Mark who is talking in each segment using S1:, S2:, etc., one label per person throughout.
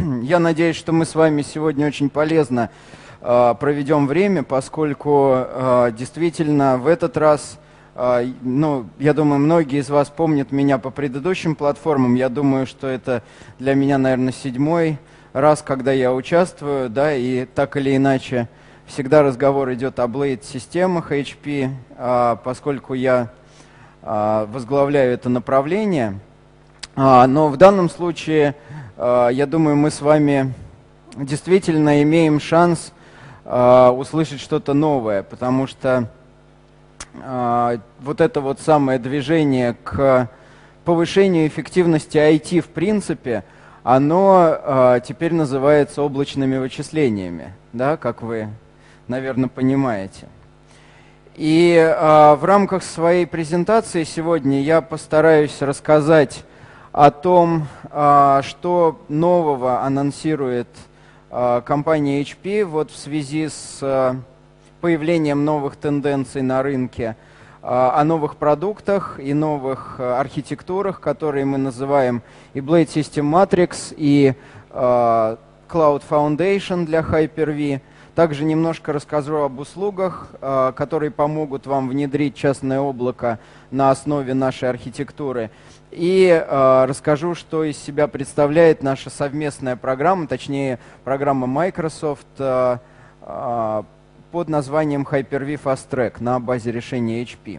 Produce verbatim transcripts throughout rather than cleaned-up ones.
S1: Я надеюсь, что мы с вами сегодня очень полезно э, проведем время, поскольку э, действительно в этот раз, э, ну, я думаю, многие из вас помнят меня по предыдущим платформам. Я думаю, что это для меня, наверное, седьмой раз, когда я участвую, да, и так или иначе всегда разговор идет о Blade-системах эйч пи, э, поскольку я э, возглавляю это направление. А, но в данном случае, а, я думаю, мы с вами действительно имеем шанс а, услышать что-то новое, потому что а, вот это вот самое движение к повышению эффективности ай ти в принципе, оно а, теперь называется облачными вычислениями, да, как вы, наверное, понимаете. И а, в рамках своей презентации сегодня я постараюсь рассказать о том, что нового анонсирует компания эйч пи вот в связи с появлением новых тенденций на рынке, о новых продуктах и новых архитектурах, которые мы называем и Blade System Matrix, и Cloud Foundation для Hyper-V. Также немножко расскажу об услугах, которые помогут вам внедрить частное облако на основе нашей архитектуры. И э, расскажу, что из себя представляет наша совместная программа, точнее программа Microsoft э, э, под названием Hyper-V Fast Track на базе решения эйч пи.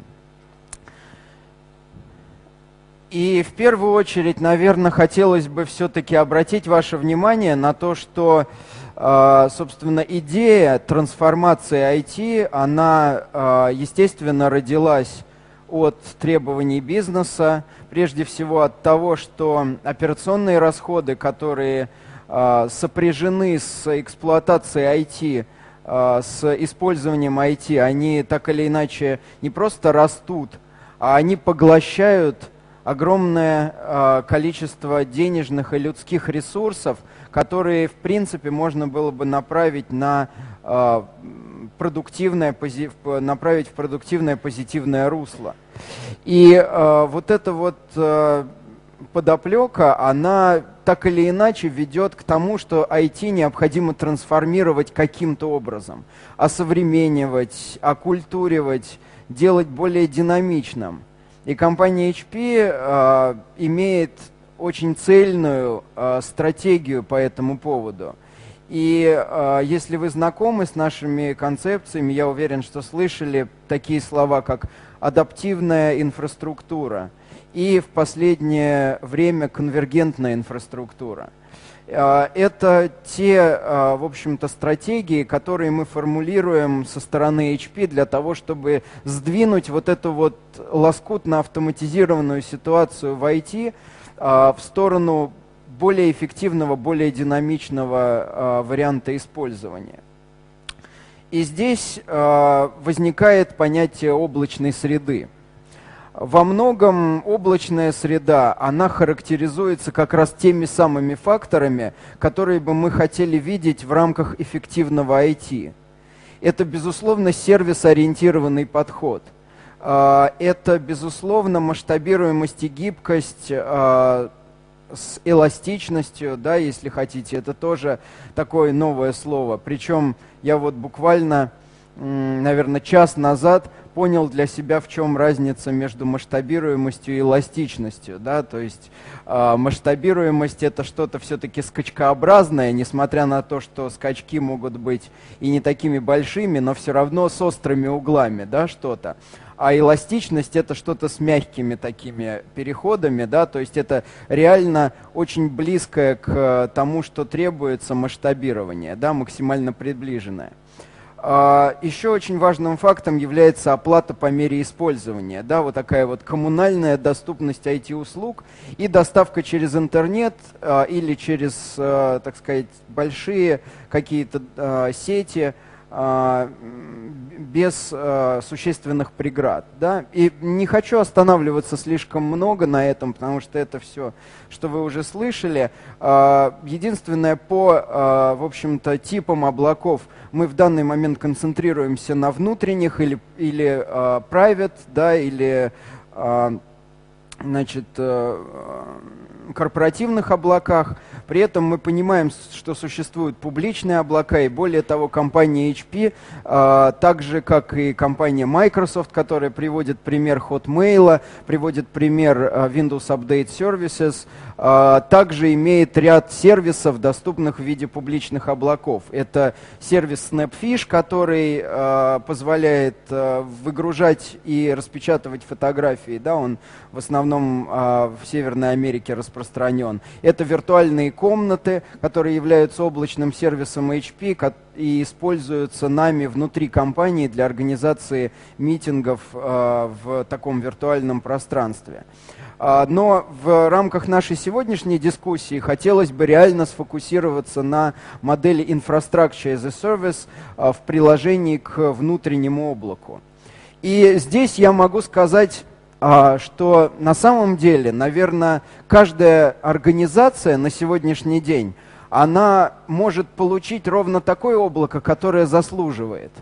S1: И в первую очередь, наверное, хотелось бы все-таки обратить ваше внимание на то, что, э, собственно, идея трансформации ай ти, она, э, естественно, родилась от требований бизнеса, прежде всего от того, что операционные расходы, которые э, сопряжены с эксплуатацией ай ти, э, с использованием ай ти, они так или иначе не просто растут, а они поглощают огромное э, количество денежных и людских ресурсов, которые, в принципе, можно было бы направить на э, продуктивное, направить в продуктивное позитивное русло. И э, вот эта вот э, подоплека, она так или иначе ведет к тому, что ай ти необходимо трансформировать каким-то образом, осовременивать, окультуривать, делать более динамичным. И компания эйч пи э, имеет очень цельную э, стратегию по этому поводу. И э, если вы знакомы с нашими концепциями, я уверен, что слышали такие слова, как адаптивная инфраструктура и в последнее время конвергентная инфраструктура. Э, это те, э, в общем-то, стратегии, которые мы формулируем со стороны эйч пи для того, чтобы сдвинуть вот эту вот лоскутно-автоматизированную ситуацию в ай ти э, в сторону более эффективного, более динамичного э, варианта использования. И здесь э, возникает понятие облачной среды. Во многом облачная среда, она характеризуется как раз теми самыми факторами, которые бы мы хотели видеть в рамках эффективного ай ти. Это, безусловно, сервис-ориентированный подход. Э, это, безусловно, масштабируемость и гибкость, э, с эластичностью, да, если хотите, это тоже такое новое слово. Причем я вот буквально, наверное, час назад понял для себя, в чем разница между масштабируемостью и эластичностью, да, то есть э, масштабируемость — это что-то все-таки скачкообразное, несмотря на то, что скачки могут быть и не такими большими, но все равно с острыми углами, да, что-то. А эластичность — это что-то с мягкими такими переходами, да, то есть это реально очень близкое к тому, что требуется масштабирование, да, максимально приближенное. Еще очень важным фактом является оплата по мере использования, да, вот такая вот коммунальная доступность ай ти-услуг и доставка через интернет или через, так сказать, большие какие-то сети, без э, существенных преград. Да? И не хочу останавливаться слишком много на этом, потому что это все, что вы уже слышали. Э, единственное, по, э, в общем-то, типам облаков мы в данный момент концентрируемся на внутренних или, или э, private, да, или э, значит, корпоративных облаках. При этом мы понимаем, что существуют публичные облака, и более того, компания эйч пи, а, так же, как и компания Microsoft, которая приводит пример Hotmail, приводит пример а, Windows Update Services, а, также имеет ряд сервисов, доступных в виде публичных облаков. Это сервис Snapfish, который а, позволяет а, выгружать и распечатывать фотографии. Да, он в основном а, в Северной Америке распространен. Это виртуальные комнаты, которые являются облачным сервисом эйч пи и используются нами внутри компании для организации митингов а, в таком виртуальном пространстве. А, но в рамках нашей сегодняшней дискуссии хотелось бы реально сфокусироваться на модели Infrastructure as a Service а, в приложении к внутреннему облаку. И здесь я могу сказать, что на самом деле, наверное, каждая организация на сегодняшний день, она может получить ровно такое облако, которое заслуживает.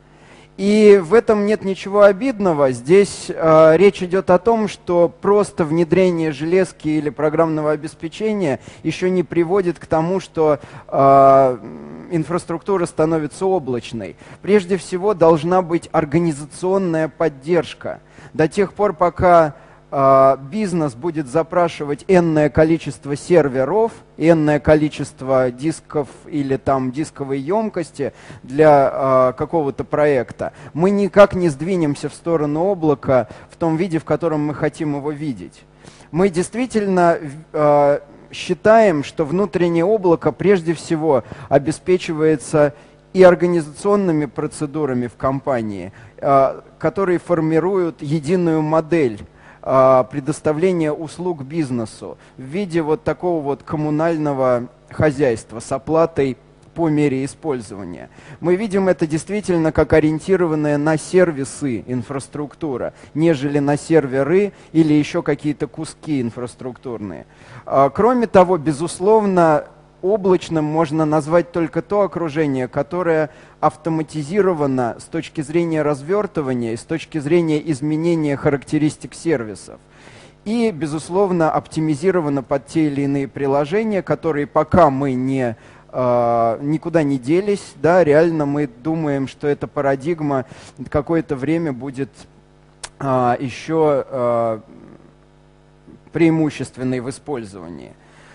S1: И в этом нет ничего обидного. Здесь э, речь идет о том, что просто внедрение железки или программного обеспечения еще не приводит к тому, что э, инфраструктура становится облачной. Прежде всего должна быть организационная поддержка. До тех пор, пока э, бизнес будет запрашивать энное количество серверов, энное количество дисков или там дисковой емкости для э, какого-то проекта, мы никак не сдвинемся в сторону облака в том виде, в котором мы хотим его видеть. Мы действительно э, считаем, что внутреннее облако прежде всего обеспечивается и организационными процедурами в компании, которые формируют единую модель предоставления услуг бизнесу в виде вот такого вот коммунального хозяйства с оплатой по мере использования. Мы видим это действительно как ориентированная на сервисы инфраструктура, нежели на серверы или еще какие-то куски инфраструктурные. Кроме того, безусловно, облачным можно назвать только то окружение, которое автоматизировано с точки зрения развертывания и с точки зрения изменения характеристик сервисов. И, безусловно, оптимизировано под те или иные приложения, которые пока мы не, э, никуда не делись. Да, реально мы думаем, что эта парадигма какое-то время будет э, еще э, преимущественной в использовании.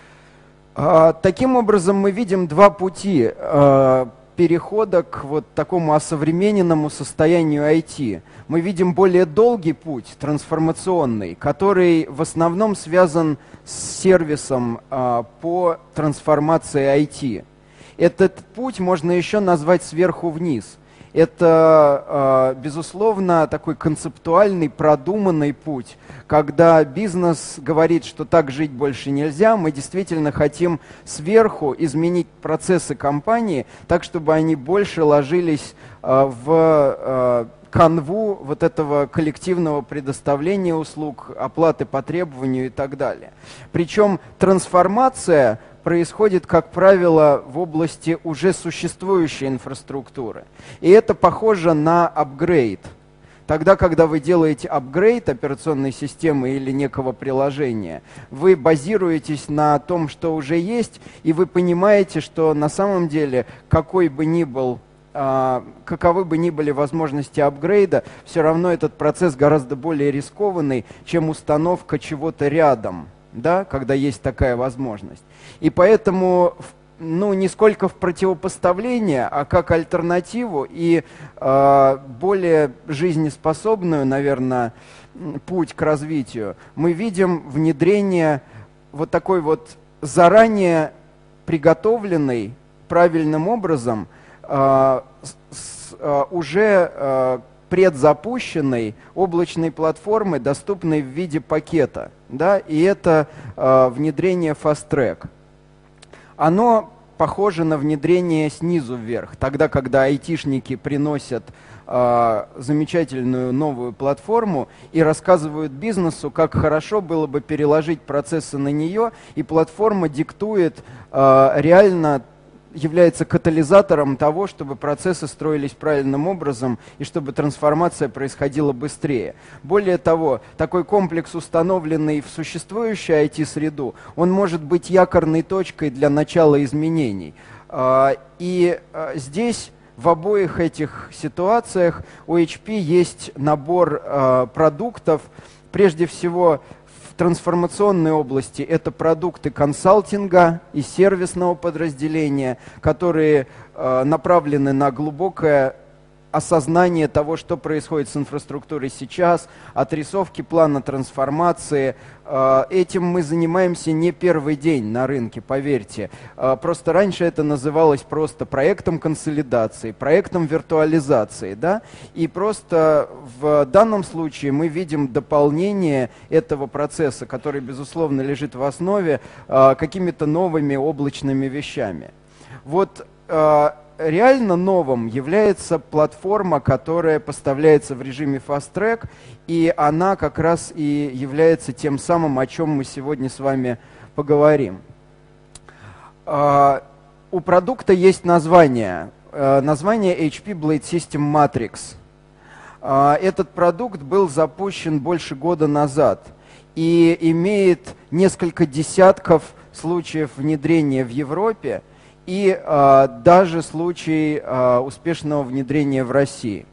S1: Таким образом, мы видим два пути э, перехода к вот такому осовремененному состоянию ай ти. Мы видим более долгий путь, трансформационный, который в основном связан с сервисом э, по трансформации ай ти. Этот путь можно еще назвать сверху вниз. Это, э, безусловно, такой концептуальный, продуманный путь, когда бизнес говорит, что так жить больше нельзя. Мы действительно хотим сверху изменить процессы компании так, чтобы они больше ложились э, в э, канву вот этого коллективного предоставления услуг, оплаты по требованию и так далее. Причем трансформация происходит, как правило, в области уже существующей инфраструктуры. И это похоже на апгрейд. Тогда, когда вы делаете апгрейд операционной системы или некого приложения, вы базируетесь на том, что уже есть, и вы понимаете, что на самом деле, какой бы ни был, а, каковы бы ни были возможности апгрейда, все равно этот процесс гораздо более рискованный, чем установка чего-то рядом, да, когда есть такая возможность. И поэтому, ну, не сколько в противопоставление, а как альтернативу и э, более жизнеспособную, наверное, путь к развитию, мы видим внедрение вот такой вот заранее приготовленной правильным образом э, с, э, уже э, предзапущенной облачной платформы, доступной в виде пакета. Да? И это э, внедрение Fast Track. Оно похоже на внедрение снизу вверх, тогда, когда айтишники приносят э, замечательную новую платформу и рассказывают бизнесу, как хорошо было бы переложить процессы на нее, и платформа диктует э, реально является катализатором того, чтобы процессы строились правильным образом и чтобы трансформация происходила быстрее. Более того, такой комплекс, установленный в существующую ай ти-среду, он может быть якорной точкой для начала изменений. И здесь в обоих этих ситуациях у эйч пи есть набор продуктов, прежде всего, в трансформационной области это продукты консалтинга и сервисного подразделения, которые э, направлены на глубокое осознание того, что происходит с инфраструктурой сейчас, отрисовки плана трансформации. Э, этим мы занимаемся не первый день на рынке, поверьте. Э, просто раньше это называлось просто проектом консолидации, проектом виртуализации, да? И просто в данном случае мы видим дополнение этого процесса, который, безусловно, лежит в основе, э, какими-то новыми облачными вещами. Вот э, реально новым является платформа, которая поставляется в режиме Fast Track, и она как раз и является тем самым, о чем мы сегодня с вами поговорим. Uh, у продукта есть название, uh, название эйч пи Blade System Matrix. Uh, этот продукт был запущен больше года назад и имеет несколько десятков случаев внедрения в Европе, и э, даже случай э, успешного внедрения в России.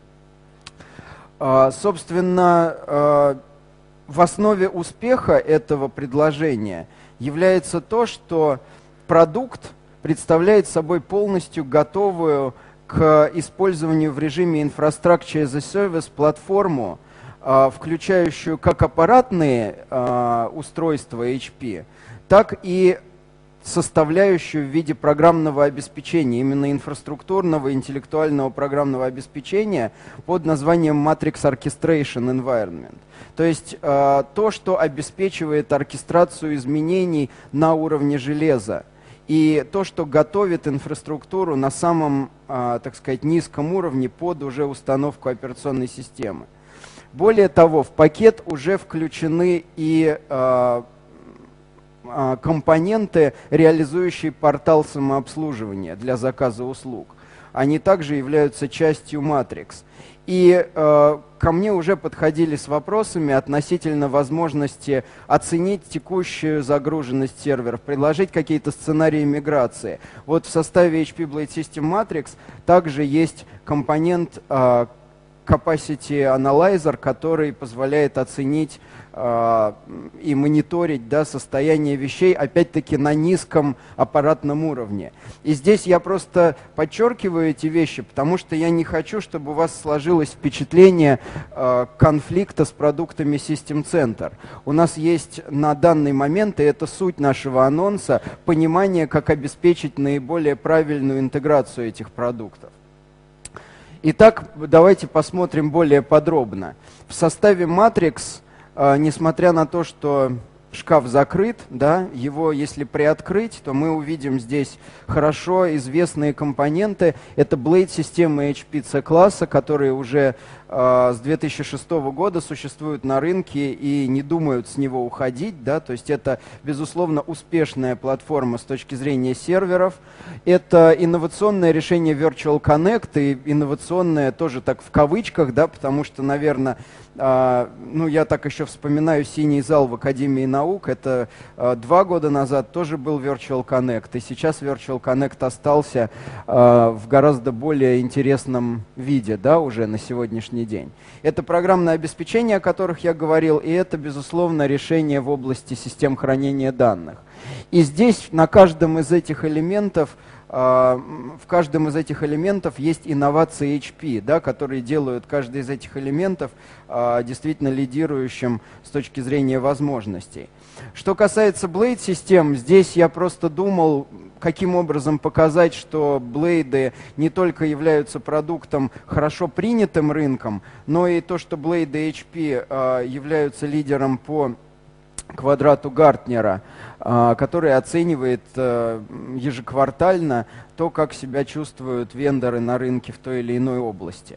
S1: Э, собственно, э, в основе успеха этого предложения является то, что продукт представляет собой полностью готовую к использованию в режиме Infrastructure as a Service платформу, э, включающую как аппаратные э, устройства эйч пи, так и составляющую в виде программного обеспечения, именно инфраструктурного, интеллектуального программного обеспечения под названием Matrix Orchestration Environment. То есть э, то, что обеспечивает оркестрацию изменений на уровне железа. И то, что готовит инфраструктуру на самом, э, так сказать, низком уровне под уже установку операционной системы. Более того, в пакет уже включены и э, компоненты, реализующие портал самообслуживания для заказа услуг. Они также являются частью Matrix. И э, ко мне уже подходили с вопросами относительно возможности оценить текущую загруженность серверов, предложить какие-то сценарии миграции. Вот в составе эйч пи Blade System Matrix также есть компонент э, Capacity Analyzer, который позволяет оценить э, и мониторить, да, состояние вещей, опять-таки, на низком аппаратном уровне. И здесь я просто подчеркиваю эти вещи, потому что я не хочу, чтобы у вас сложилось впечатление э, конфликта с продуктами System Center. У нас есть на данный момент, и это суть нашего анонса, понимание, как обеспечить наиболее правильную интеграцию этих продуктов. Итак, давайте посмотрим более подробно. В составе Matrix, э, несмотря на то, что шкаф закрыт, да, его если приоткрыть, то мы увидим здесь хорошо известные компоненты. Это Blade-системы эйч пи C-класса, которые уже э, с две тысячи шестого года существуют на рынке и не думают с него уходить. Да, то есть это, безусловно, успешная платформа с точки зрения серверов. Это инновационное решение Virtual Connect, и инновационное тоже так в кавычках, да, потому что, наверное, Uh, ну, я так еще вспоминаю синий зал в Академии наук. Это uh, два года назад тоже был Virtual Connect, и сейчас Virtual Connect остался uh, в гораздо более интересном виде, да, уже на сегодняшний день. Это программное обеспечение, о которых я говорил, и это, безусловно, решение в области систем хранения данных. И здесь на каждом из этих элементов в каждом из этих элементов есть инновации эйч пи, да, которые делают каждый из этих элементов а, действительно лидирующим с точки зрения возможностей. Что касается Blade-систем, здесь я просто думал, каким образом показать, что Blade не только являются продуктом хорошо принятым рынком, но и то, что Blade эйч пи а, являются лидером по квадрату Гартнера, который оценивает ежеквартально то, как себя чувствуют вендоры на рынке в той или иной области.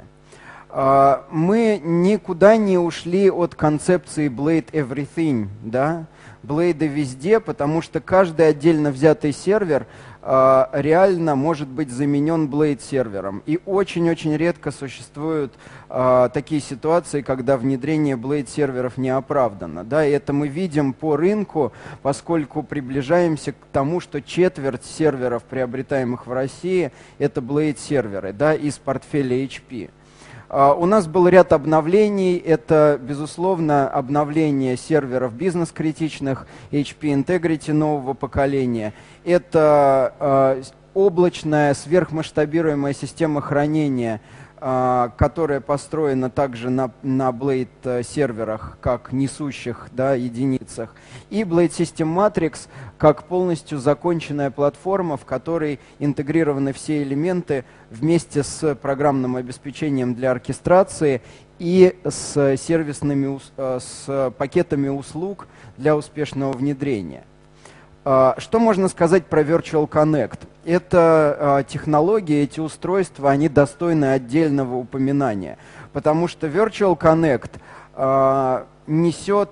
S1: Мы никуда не ушли от концепции Blade Everything, да? Blade везде, потому что каждый отдельно взятый сервер э, реально может быть заменен Blade сервером. И очень-очень редко существуют э, такие ситуации, когда внедрение Blade серверов не оправдано. Да, и это мы видим по рынку, поскольку приближаемся к тому, что четверть серверов, приобретаемых в России, это Blade серверы, да, из портфеля эйч пи. Uh, у нас был ряд обновлений. Это, безусловно, обновление серверов бизнес-критичных, эйч пи Integrity нового поколения. Это uh, облачная сверхмасштабируемая система хранения, uh, которая построена также на, на Blade серверах, как несущих, да, единицах. И Blade System Matrix как полностью законченная платформа, в которой интегрированы все элементы вместе с программным обеспечением для оркестрации и с сервисными, с пакетами услуг для успешного внедрения. Что можно сказать про Virtual Connect? Это технологии, эти устройства, они достойны отдельного упоминания, потому что Virtual Connect несет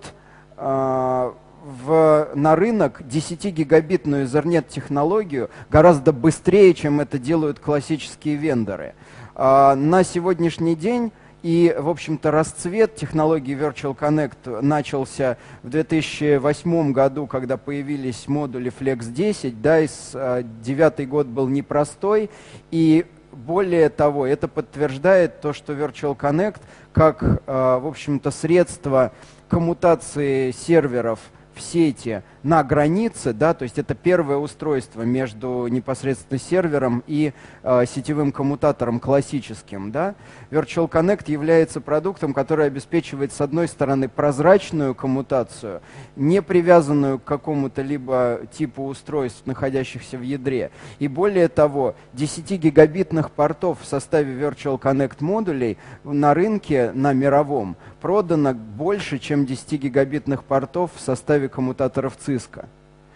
S1: В, на рынок десятигигабитную Ethernet технологию гораздо быстрее, чем это делают классические вендоры. А, на сегодняшний день и, в общем-то, расцвет технологии Virtual Connect начался в две тысячи восьмом году, когда появились модули Flex десять, да, и с, а, девятый год был непростой, и более того, это подтверждает то, что Virtual Connect как, а, в общем-то, средство коммутации серверов в сети на границе, да, то есть это первое устройство между непосредственно сервером и э, сетевым коммутатором классическим, да. Virtual Connect является продуктом, который обеспечивает, с одной стороны, прозрачную коммутацию, не привязанную к какому-то либо типу устройств, находящихся в ядре. И более того, десятигигабитных портов в составе Virtual Connect модулей на рынке, на мировом, продано больше, чем десятигигабитных портов в составе коммутаторов Cisco.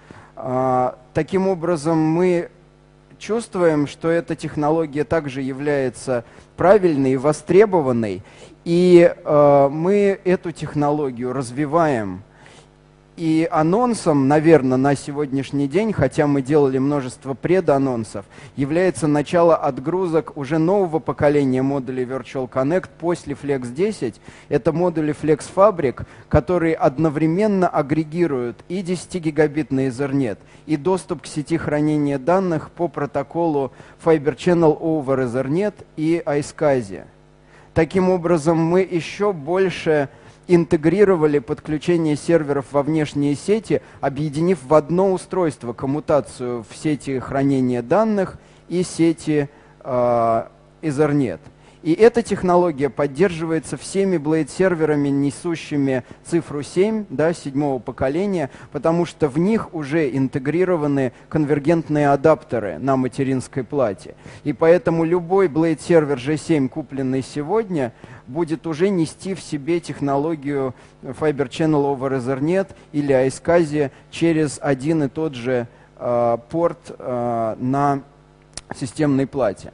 S1: А, таким образом, мы чувствуем, что эта технология также является правильной и востребованной, и а, мы эту технологию развиваем. И анонсом, наверное, на сегодняшний день, хотя мы делали множество преданонсов, является начало отгрузок уже нового поколения модулей Virtual Connect после Flex десять. Это модули Flex Fabric, которые одновременно агрегируют и десятигигабитный Ethernet, и доступ к сети хранения данных по протоколу Fiber Channel over Ethernet и iSCSI. Таким образом, мы еще больше интегрировали подключение серверов во внешние сети, объединив в одно устройство коммутацию в сети хранения данных и сети э, Ethernet. И эта технология поддерживается всеми Blade-серверами, несущими цифру семь, да, седьмого поколения, потому что в них уже интегрированы конвергентные адаптеры на материнской плате. И поэтому любой Blade-сервер джи семь, купленный сегодня, будет уже нести в себе технологию Fiber Channel over Ethernet или iSCSI через один и тот же э, порт э, на системной плате.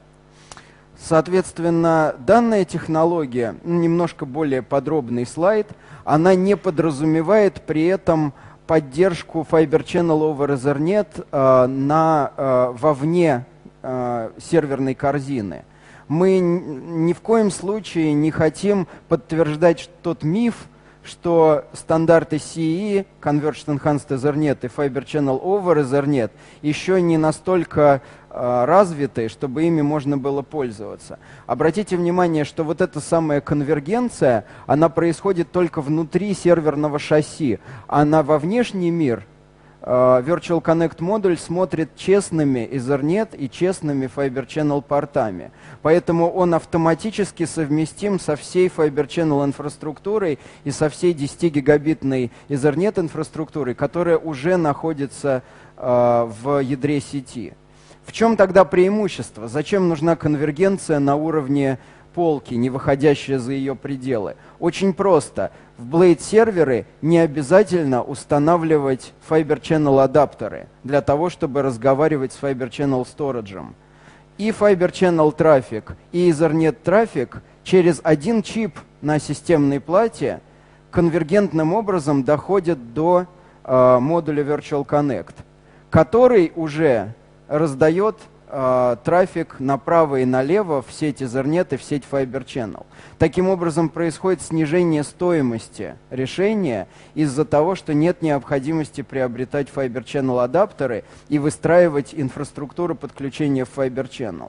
S1: Соответственно, данная технология, немножко более подробный слайд, она не подразумевает при этом поддержку Fiber Channel over Ethernet э, на, э, вовне э, серверной корзины. Мы ни в коем случае не хотим подтверждать тот миф, что стандарты си и, Converged Enhanced Ethernet и Fiber Channel over Ethernet еще не настолько э, развиты, чтобы ими можно было пользоваться. Обратите внимание, что вот эта самая конвергенция, она происходит только внутри серверного шасси, а на во внешний мир Virtual Connect модуль смотрит честными Ethernet и честными Fiber Channel портами. Поэтому он автоматически совместим со всей Fiber Channel инфраструктурой и со всей десятигигабитной Ethernet инфраструктурой, которая уже находится э, в ядре сети. В чем тогда преимущество? Зачем нужна конвергенция на уровне полки, не выходящая за ее пределы? Очень просто. В Blade-серверы не обязательно устанавливать Fiber Channel адаптеры для того, чтобы разговаривать с Fiber Channel Storage. И Fiber Channel трафик, и Ethernet трафик через один чип на системной плате конвергентным образом доходят до э, модуля Virtual Connect, который уже раздает э, трафик направо и налево в сеть Ethernet и в сеть Fiber Channel. Таким образом, происходит снижение стоимости решения из-за того, что нет необходимости приобретать Fiber Channel адаптеры и выстраивать инфраструктуру подключения в Fiber Channel.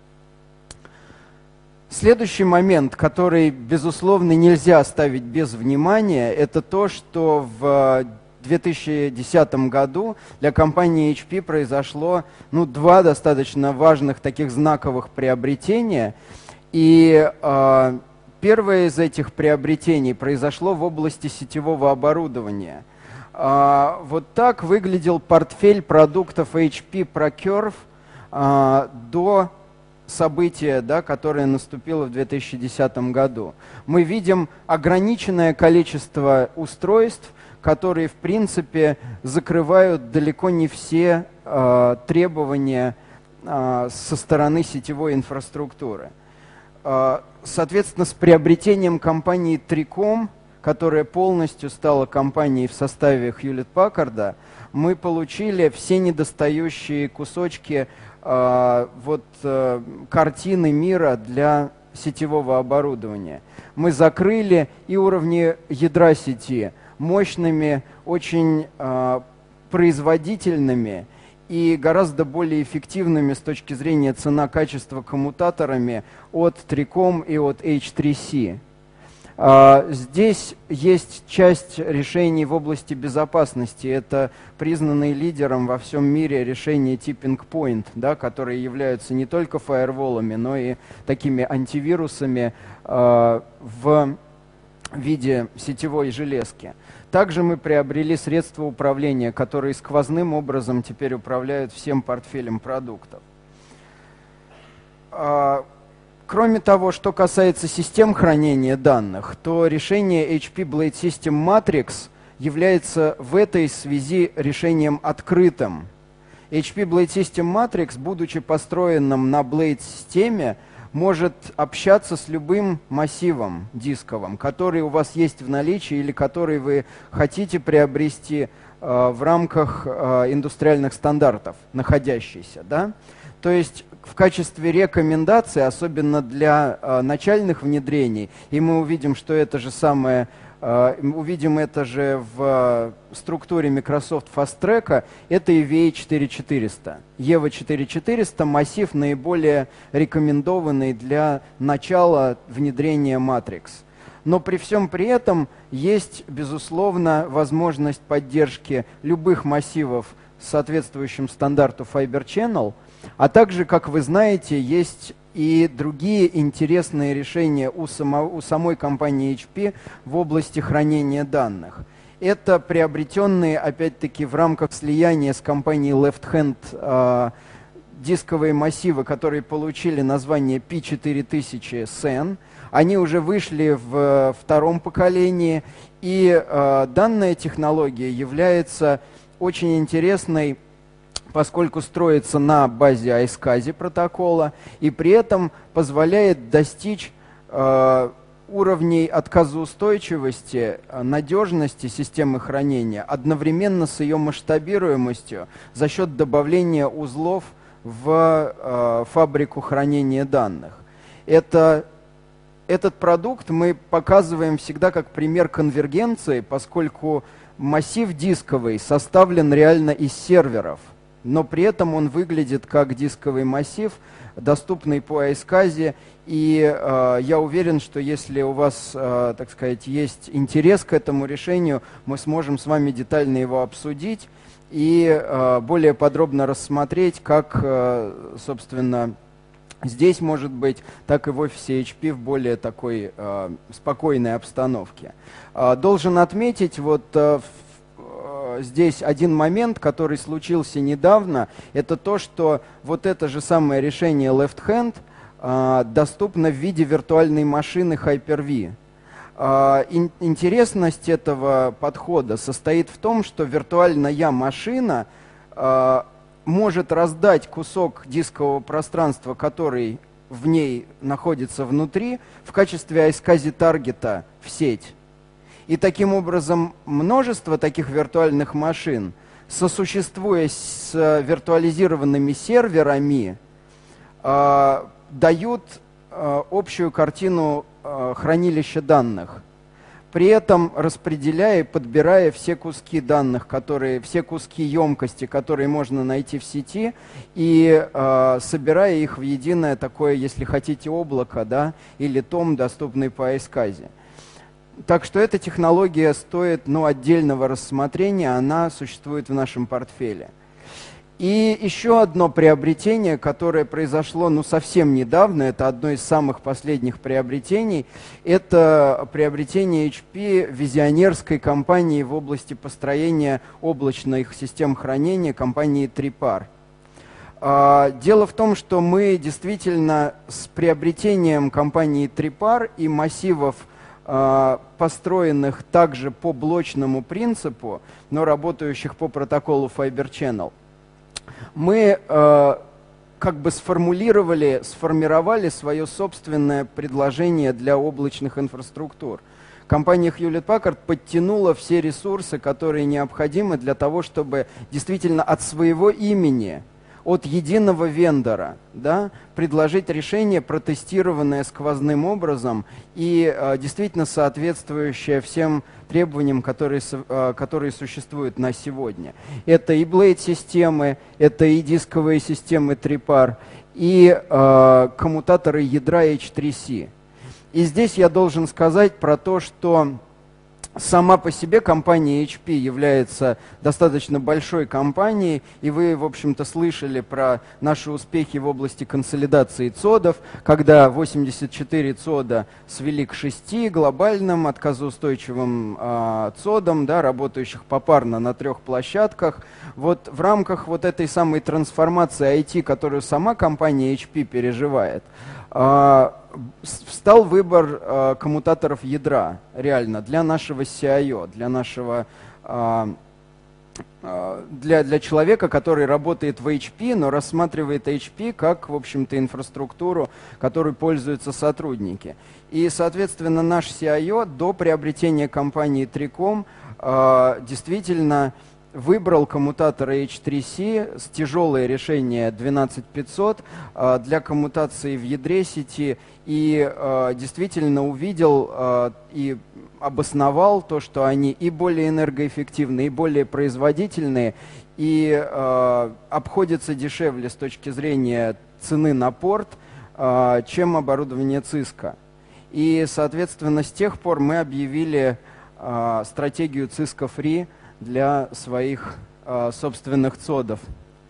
S1: Следующий момент, который, безусловно, нельзя оставить без внимания, это то, что в две тысячи десятом году для компании эйч пи произошло ну, два достаточно важных таких знаковых приобретения. И э, первое из этих приобретений произошло в области сетевого оборудования. Э, вот так выглядел портфель продуктов эйч пи ProCurve э, до событие, да, которое наступило в две тысячи десятом году. Мы видим ограниченное количество устройств, которые, в принципе, закрывают далеко не все э, требования э, со стороны сетевой инфраструктуры. Э, соответственно, с приобретением компании Триком, которая полностью стала компанией в составе Хьюлетт-Паккарда, мы получили все недостающие кусочки э, вот, э, картины мира для сетевого оборудования. Мы закрыли и уровни ядра сети мощными, очень э, производительными и гораздо более эффективными с точки зрения цена-качества коммутаторами от Триком и от эйч три си. Здесь есть часть решений в области безопасности. Это признанные лидером во всем мире решения Tipping Point, да, которые являются не только фаерволами, но и такими антивирусами э, в виде сетевой железки. Также мы приобрели средства управления, которые сквозным образом теперь управляют всем портфелем продуктов. Кроме того, что касается систем хранения данных, то решение эйч пи Blade System Matrix является в этой связи решением открытым. эйч пи Blade System Matrix, будучи построенным на Blade-системе, может общаться с любым массивом дисковым, который у вас есть в наличии или который вы хотите приобрести э, в рамках э, индустриальных стандартов, находящийся, да? То есть в качестве рекомендации, особенно для э, начальных внедрений, и мы увидим, что это же самое, э, увидим это же в э, структуре Microsoft Fast Track, это и ви эй четыре тысячи четыреста. и ви эй четыре тысячи четыреста массив наиболее рекомендованный для начала внедрения Matrix. Но при всем при этом есть, безусловно, возможность поддержки любых массивов с соответствующим стандарту Fiber Channel, а также, как вы знаете, есть и другие интересные решения у, само, у самой компании эйч пи в области хранения данных. Это приобретенные, опять-таки, в рамках слияния с компанией Left Hand э, дисковые массивы, которые получили название пи четыре тысячи сен. Они уже вышли в втором поколении, и э, данная технология является очень интересной, поскольку строится на базе айскази протокола и при этом позволяет достичь э, уровней отказоустойчивости, надежности системы хранения одновременно с ее масштабируемостью за счет добавления узлов в э, фабрику хранения данных. Это, этот продукт мы показываем всегда как пример конвергенции, поскольку массив дисковый составлен реально из серверов, но при этом он выглядит как дисковый массив, доступный по айскази, и э, я уверен, что если у вас, э, так сказать, есть интерес к этому решению, мы сможем с вами детально его обсудить и э, более подробно рассмотреть, как, э, собственно, здесь может быть, так и в офисе эйч пи в более такой э, спокойной обстановке. Э, должен отметить, вот э, здесь один момент, который случился недавно, это то, что вот это же самое решение Left Hand э, доступно в виде виртуальной машины Hyper-V. Э, ин, интересность этого подхода состоит в том, что виртуальная машина э, может раздать кусок дискового пространства, который в ней находится внутри, в качестве айскази таргета в сеть. И таким образом множество таких виртуальных машин сосуществуя с виртуализированными серверами, э, дают э, общую картину э, хранилища данных, при этом распределяя и подбирая все куски данных, которые, все куски емкости, которые можно найти в сети, и э, собирая их в единое такое, если хотите, облако, да, или том, доступный по iSCSI. Так что эта технология стоит, ну, отдельного рассмотрения, она существует в нашем портфеле. И еще одно приобретение, которое произошло, ну, совсем недавно, это одно из самых последних приобретений, это приобретение эйч пи визионерской компании в области построения облачных систем хранения, компании Tripar. Дело в том, что мы действительно с приобретением компании Tripar и массивов, построенных также по блочному принципу, но работающих по протоколу Fiber Channel, мы э, как бы сформулировали, сформировали свое собственное предложение для облачных инфраструктур. Компания Hewlett-Packard подтянула все ресурсы, которые необходимы для того, чтобы действительно от своего имени, от единого вендора, да, предложить решение, протестированное сквозным образом и э, действительно соответствующее всем требованиям, которые, э, которые существуют на сегодня. Это и Blade-системы, это и дисковые системы Tripar, и э, коммутаторы ядра эйч три си. И здесь я должен сказать про то, что сама по себе компания эйч пи является достаточно большой компанией, и вы, в общем-то, слышали про наши успехи в области консолидации цодов, когда восемьдесят четыре цода свели к шести глобальным отказоустойчивым э, цодам, да, работающих попарно на трех площадках. Вот в рамках вот этой самой трансформации ай ти, которую сама компания эйч пи переживает, э, встал выбор э, коммутаторов ядра, реально, для нашего си ай о, для нашего, э, э, для, для человека, который работает в эйч пи, но рассматривает эйч пи как, в общем-то, инфраструктуру, которой пользуются сотрудники. И, соответственно, наш си ай о до приобретения компании Tricom э, действительно выбрал коммутатор эйч три си с тяжелое решение двенадцать пятьсот э, для коммутации в ядре сети и э, действительно увидел э, и обосновал то, что они и более энергоэффективны, и более производительные, и э, обходятся дешевле с точки зрения цены на порт, э, чем оборудование Cisco. И, соответственно, с тех пор мы объявили э, стратегию Cisco Free для своих э, собственных цодов.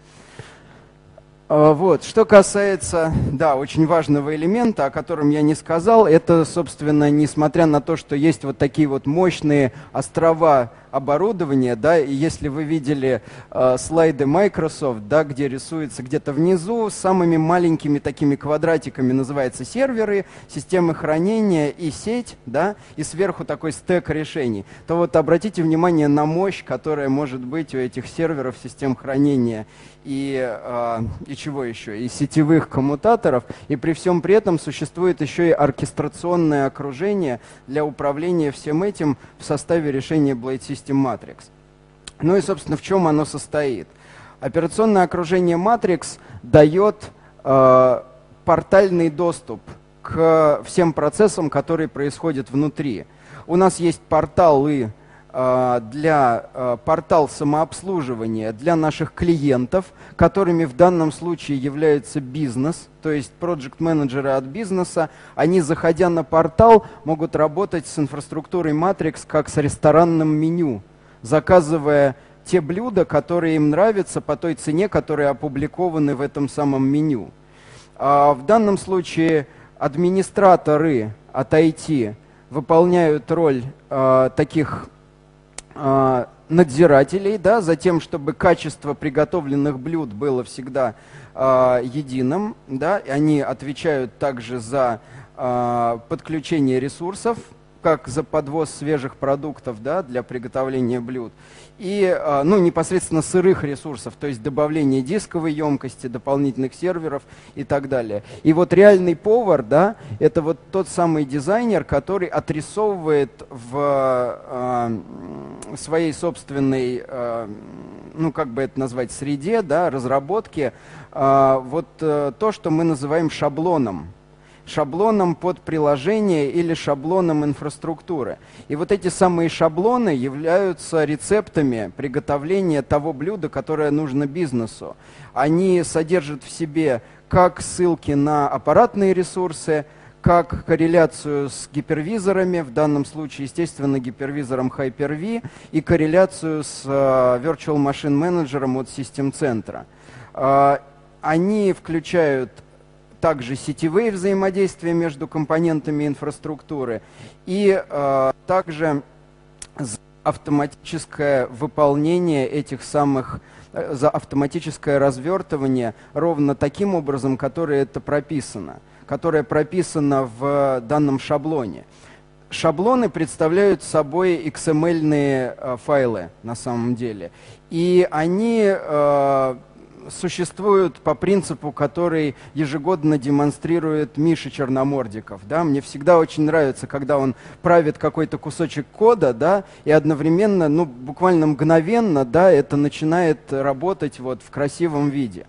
S1: Э, вот. Что касается, да, очень важного элемента, о котором я не сказал, это, собственно, несмотря на то, что есть вот такие вот мощные острова оборудования, да, и если вы видели э, слайды Microsoft, да, где рисуется где-то внизу самыми маленькими такими квадратиками называется серверы, системы хранения и сеть, да, и сверху такой стек решений, то вот обратите внимание на мощь, которая может быть у этих серверов, систем хранения и, э, и чего еще, и сетевых коммутаторов, и при всем при этом существует еще и оркестрационное окружение для управления всем этим в составе решения Blade System Matrix. Ну и, собственно, в чем оно состоит? Операционное окружение Matrix дает э, портальный доступ к всем процессам, которые происходят внутри. У нас есть порталы э, для э, портал самообслуживания для наших клиентов, которыми в данном случае является бизнес, то есть проект-менеджеры от бизнеса. Они, заходя на портал, могут работать с инфраструктурой Matrix как с ресторанным меню, заказывая те блюда, которые им нравятся по той цене, которые опубликованы в этом самом меню. А в данном случае администраторы от ай ти выполняют роль а, таких а, надзирателей, да, за тем, чтобы качество приготовленных блюд было всегда э, единым. Да, они отвечают также за э, подключение ресурсов, как за подвоз свежих продуктов, да, для приготовления блюд. И э, ну, непосредственно сырых ресурсов, то есть добавление дисковой емкости, дополнительных серверов и так далее. И вот реальный повар, да, это вот тот самый дизайнер, который отрисовывает в э, своей собственной, э, ну как бы это назвать, среде, да, разработки, э, вот э, то, что мы называем шаблоном. Шаблоном под приложение или шаблоном инфраструктуры. И вот эти самые шаблоны являются рецептами приготовления того блюда, которое нужно бизнесу. Они содержат в себе как ссылки на аппаратные ресурсы, как корреляцию с гипервизорами, в данном случае, естественно, гипервизором Hyper-V, и корреляцию с uh, Virtual Machine Manager от систем-центра. Uh, они включают также сетевые взаимодействия между компонентами инфраструктуры и uh, также автоматическое выполнение этих самых, за автоматическое развертывание ровно таким образом, которое это прописано. которая прописана в данном шаблоне. Шаблоны представляют собой икс эм эль-ные э, файлы на самом деле. И они э, существуют по принципу, который ежегодно демонстрирует Миша Черномордиков. Да? Мне всегда очень нравится, когда он правит какой-то кусочек кода, да, и одновременно, ну, буквально мгновенно, да, это начинает работать вот в красивом виде.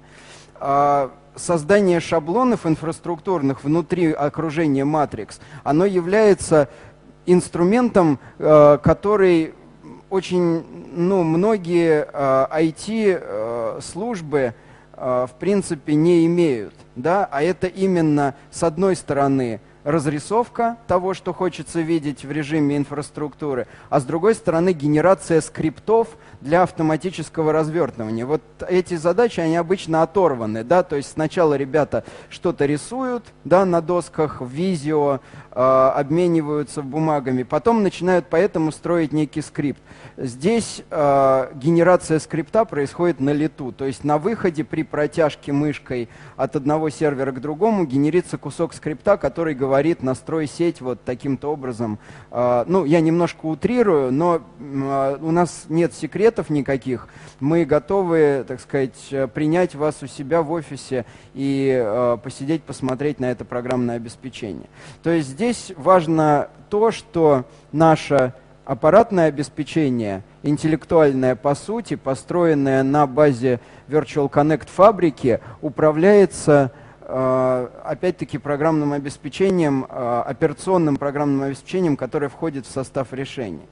S1: Создание шаблонов инфраструктурных внутри окружения Matrix, оно является инструментом, э, который очень, ну, многие э, ай ти-службы э, в принципе не имеют. Да? А это именно, с одной стороны, разрисовка того, что хочется видеть в режиме инфраструктуры, а с другой стороны генерация скриптов для автоматического развертывания. Вот эти задачи, они обычно оторваны, да, то есть сначала ребята что-то рисуют, да, на досках, в видео, э, обмениваются бумагами, потом начинают поэтому строить некий скрипт. Здесь э, генерация скрипта происходит на лету, то есть на выходе при протяжке мышкой от одного сервера к другому генерится кусок скрипта, который говорит «настрой сеть вот таким-то образом». Э, ну, я немножко утрирую, но э, у нас нет секретов никаких. Мы готовы, так сказать, принять вас у себя в офисе и э, посидеть, посмотреть на это программное обеспечение. То есть здесь важно то, что наше аппаратное обеспечение, интеллектуальное по сути, построенное на базе Virtual Connect фабрики, управляется э, опять-таки программным обеспечением, э, операционным программным обеспечением, которое входит в состав решений.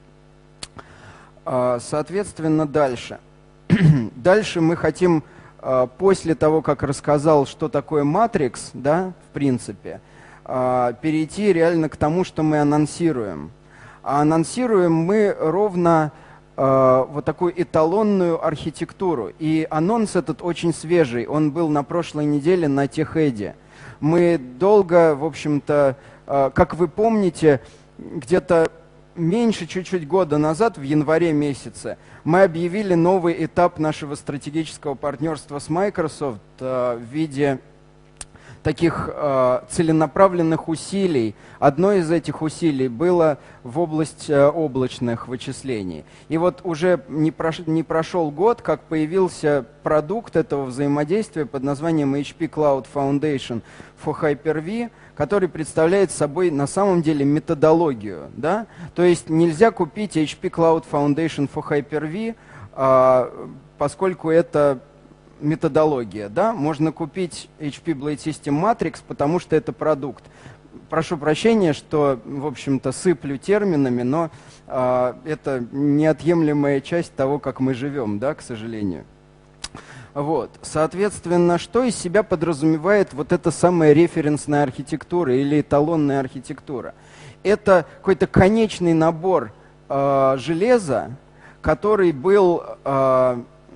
S1: Соответственно, дальше. Дальше мы хотим, после того, как рассказал, что такое Matrix, да, в принципе, перейти реально к тому, что мы анонсируем. А анонсируем мы ровно вот такую эталонную архитектуру. И анонс этот очень свежий. Он был на прошлой неделе на TechEd. Мы долго, в общем-то, как вы помните, где-то меньше чуть-чуть года назад, в январе месяце, мы объявили новый этап нашего стратегического партнерства с Microsoft э, в виде таких э, целенаправленных усилий. Одно из этих усилий было в область э, облачных вычислений. И вот уже не, прош, не прошел год, как появился продукт этого взаимодействия под названием эйч пи Cloud Foundation for Hyper-V, который представляет собой на самом деле методологию. Да? То есть нельзя купить эйч пи Cloud Foundation for Hyper-V, э, поскольку это методология. Да? Можно купить эйч пи Blade System Matrix, потому что это продукт. Прошу прощения, что, в общем-то, сыплю терминами, но э, это неотъемлемая часть того, как мы живем, да, к сожалению. Вот. Соответственно, что из себя подразумевает вот эта самая референсная архитектура или эталонная архитектура? Это какой-то конечный набор э, железа, который был, э,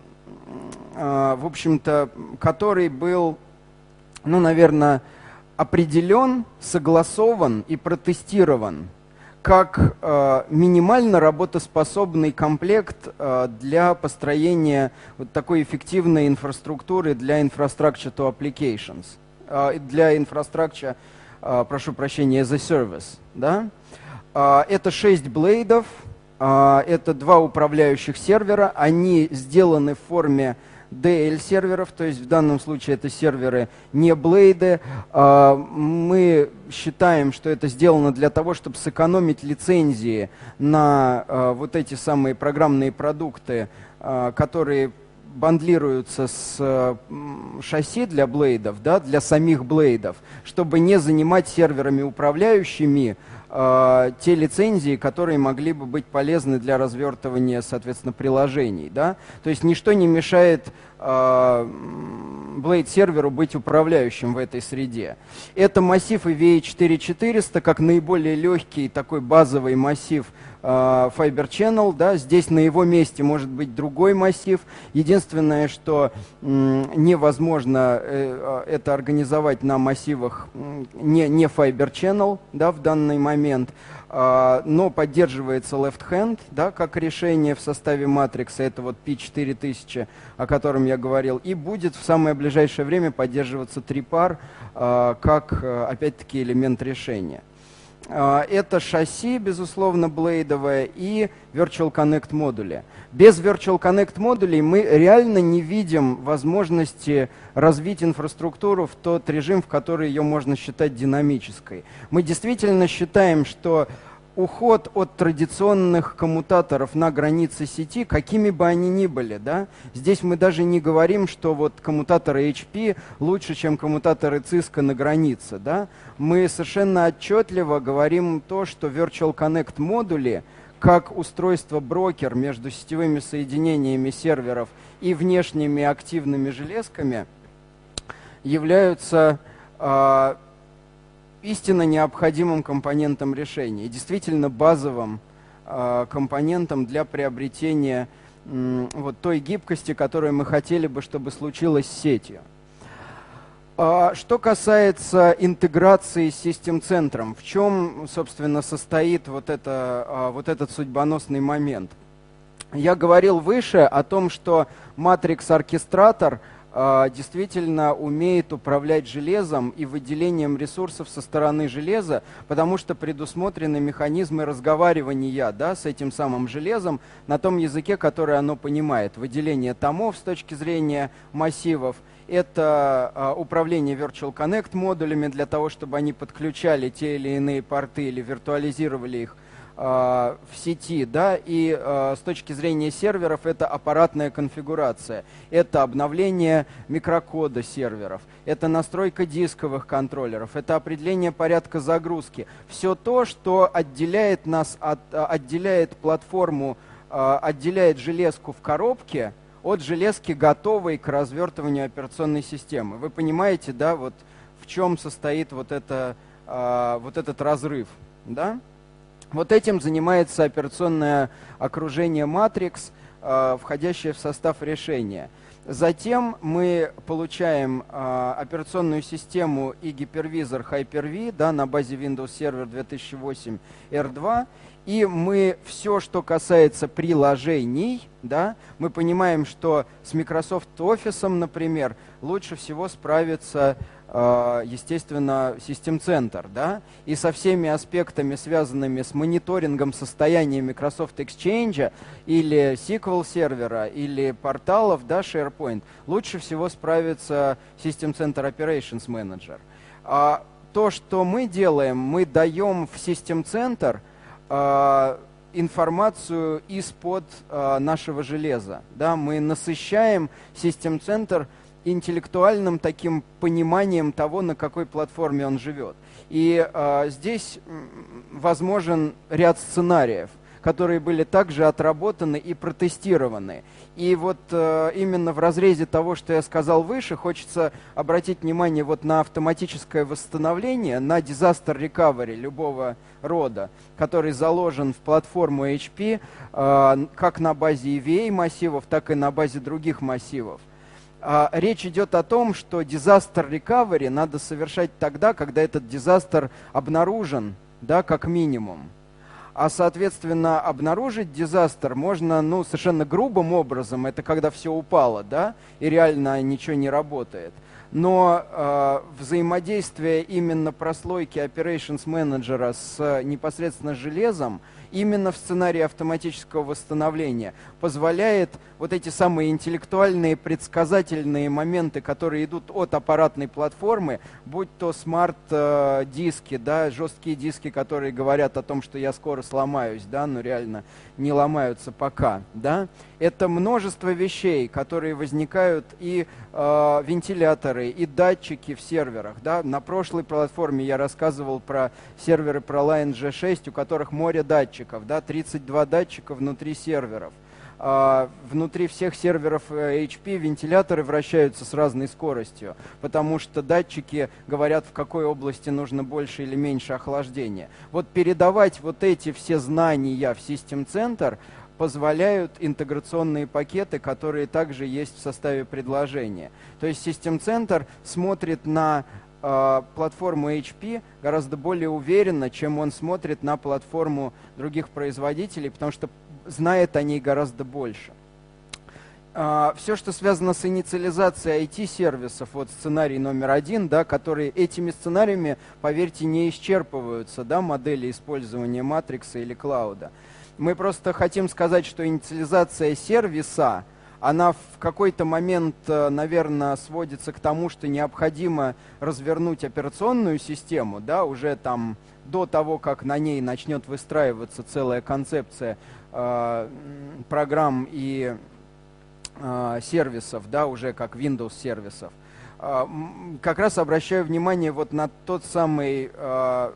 S1: э, в общем-то, который был, ну, наверное, определен, согласован и протестирован как э, минимально работоспособный комплект э, для построения вот такой эффективной инфраструктуры для infrastructure to applications, э, для infrastructure, э, прошу прощения, as a service. Да? Э, это шесть блейдов, э, это два управляющих сервера, они сделаны в форме ди эл-серверов, то есть в данном случае это серверы не блейды. Мы считаем, что это сделано для того, чтобы сэкономить лицензии на вот эти самые программные продукты, которые бандлируются с э, шасси для блейдов, да, для самих блейдов, чтобы не занимать серверами управляющими э, те лицензии, которые могли бы быть полезны для развертывания, соответственно, приложений. Да? То есть ничто не мешает э, блейд-серверу быть управляющим в этой среде. Это массив и ви эй четыре четыреста как наиболее легкий такой базовый массив Fiber Channel, да, здесь на его месте может быть другой массив. Единственное, что невозможно это организовать на массивах не, не Fiber Channel, да, в данный момент, но поддерживается Left Hand, да, как решение в составе Matrix, это вот пи четыре тысячи, о котором я говорил, и будет в самое ближайшее время поддерживаться три пар как, опять-таки, элемент решения. Это шасси, безусловно, блейдовое, и Virtual Connect модули. Без Virtual Connect модулей мы реально не видим возможности развить инфраструктуру в тот режим, в который ее можно считать динамической. Мы действительно считаем, что уход от традиционных коммутаторов на границе сети, какими бы они ни были, да, здесь мы даже не говорим, что вот коммутаторы эйч пи лучше, чем коммутаторы Cisco на границе, да. Мы совершенно отчетливо говорим то, что Virtual Connect модули, как устройство-брокер между сетевыми соединениями серверов и внешними активными железками, являются э, истинно необходимым компонентом решения, и действительно базовым э, компонентом для приобретения э, вот той гибкости, которую мы хотели бы, чтобы случилось с сетью. А, что касается интеграции с систем-центром, в чем, собственно, состоит вот, это, а, вот этот судьбоносный момент? Я говорил выше о том, что Matrix-оркестратор действительно умеет управлять железом и выделением ресурсов со стороны железа, потому что предусмотрены механизмы разговаривания, да, с этим самым железом на том языке, который оно понимает. Выделение томов с точки зрения массивов. Это а, управление Virtual Connect модулями для того, чтобы они подключали те или иные порты или виртуализировали их в сети, да, и э, с точки зрения серверов это аппаратная конфигурация, это обновление микрокода серверов, это настройка дисковых контроллеров, это определение порядка загрузки. Все то, что отделяет нас от, отделяет платформу, э, отделяет железку в коробке от железки, готовой к развертыванию операционной системы. Вы понимаете, да, вот в чем состоит вот, это, э, вот этот разрыв, да? Вот этим занимается операционное окружение Matrix, э, входящее в состав решения. Затем мы получаем э, операционную систему и гипервизор Hyper-V, да, на базе Windows Server две тысячи восемь эр два. И мы все, что касается приложений, да, мы понимаем, что с Microsoft Office, например, лучше всего справится, естественно, систем-центр, да, и со всеми аспектами, связанными с мониторингом состояния Microsoft Exchange или сиквел сервера, или порталов, да, SharePoint, лучше всего справится систем-центр Operations Manager. А то, что мы делаем, мы даем в систем-центр а, информацию из-под а, нашего железа, да, мы насыщаем систем-центр интеллектуальным таким пониманием того, на какой платформе он живет. И э, здесь возможен ряд сценариев, которые были также отработаны и протестированы. И вот э, именно в разрезе того, что я сказал выше, хочется обратить внимание вот на автоматическое восстановление, на disaster recovery любого рода, который заложен в платформу эйч пи э, как на базе и ви эй массивов, так и на базе других массивов. Речь идет о том, что disaster recovery надо совершать тогда, когда этот дизастер обнаружен, да, как минимум. А, соответственно, обнаружить дизастер можно, ну, совершенно грубым образом, это когда все упало, да, и реально ничего не работает. Но э, взаимодействие именно прослойки Operations Manager с непосредственно железом именно в сценарии автоматического восстановления позволяет вот эти самые интеллектуальные предсказательные моменты, которые идут от аппаратной платформы, будь то смарт-диски, да, жесткие диски, которые говорят о том, что я скоро сломаюсь, да, но реально не ломаются пока, да. Это множество вещей, которые возникают, и э, вентиляторы, и датчики в серверах. Да? На прошлой платформе я рассказывал про серверы ProLiant джи шесть, у которых море датчиков, да? тридцать два датчика внутри серверов. Э, внутри всех серверов эйч пи вентиляторы вращаются с разной скоростью, потому что датчики говорят, в какой области нужно больше или меньше охлаждения. Вот передавать вот эти все знания в систем-центр позволяют интеграционные пакеты, которые также есть в составе предложения. То есть систем-центр смотрит на э, платформу эйч пи гораздо более уверенно, чем он смотрит на платформу других производителей, потому что знает о ней гораздо больше. Э, все, что связано с инициализацией ай ти-сервисов, вот сценарий номер один, да, которые этими сценариями, поверьте, не исчерпываются, да, модели использования матрикса или клауда. Мы просто хотим сказать, что инициализация сервиса, она в какой-то момент, наверное, сводится к тому, что необходимо развернуть операционную систему, да, уже там до того, как на ней начнет выстраиваться целая концепция э, программ и э, сервисов, да, уже как Windows сервисов. Э, как раз обращаю внимание вот на тот самый э,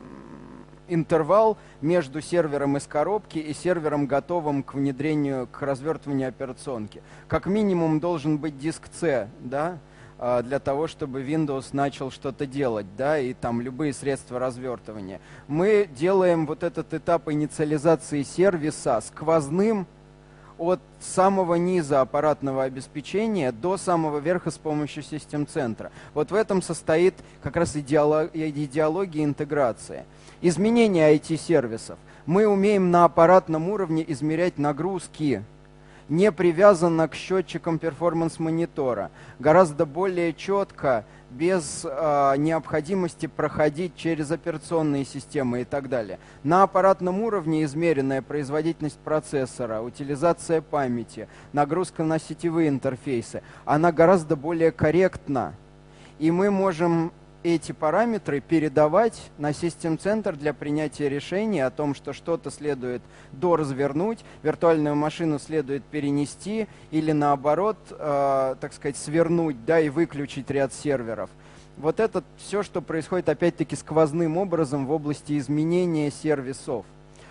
S1: интервал между сервером из коробки и сервером, готовым к внедрению, к развертыванию операционки. Как минимум должен быть диск C, да, для того, чтобы Windows начал что-то делать, да, и там любые средства развертывания. Мы делаем вот этот этап инициализации сервиса сквозным от самого низа аппаратного обеспечения до самого верха с помощью систем-центра. Вот в этом состоит как раз идеология интеграции. Изменение ай ти-сервисов. Мы умеем на аппаратном уровне измерять нагрузки, не привязанно к счетчикам перформанс-монитора, гораздо более четко, без э, необходимости проходить через операционные системы и так далее. На аппаратном уровне измеренная производительность процессора, утилизация памяти, нагрузка на сетевые интерфейсы, она гораздо более корректна. И мы можем эти параметры передавать на систем-центр для принятия решения о том, что что-то следует доразвернуть, виртуальную машину следует перенести или наоборот, э, так сказать, свернуть, да, и выключить ряд серверов. Вот это все, что происходит опять-таки сквозным образом в области изменения сервисов.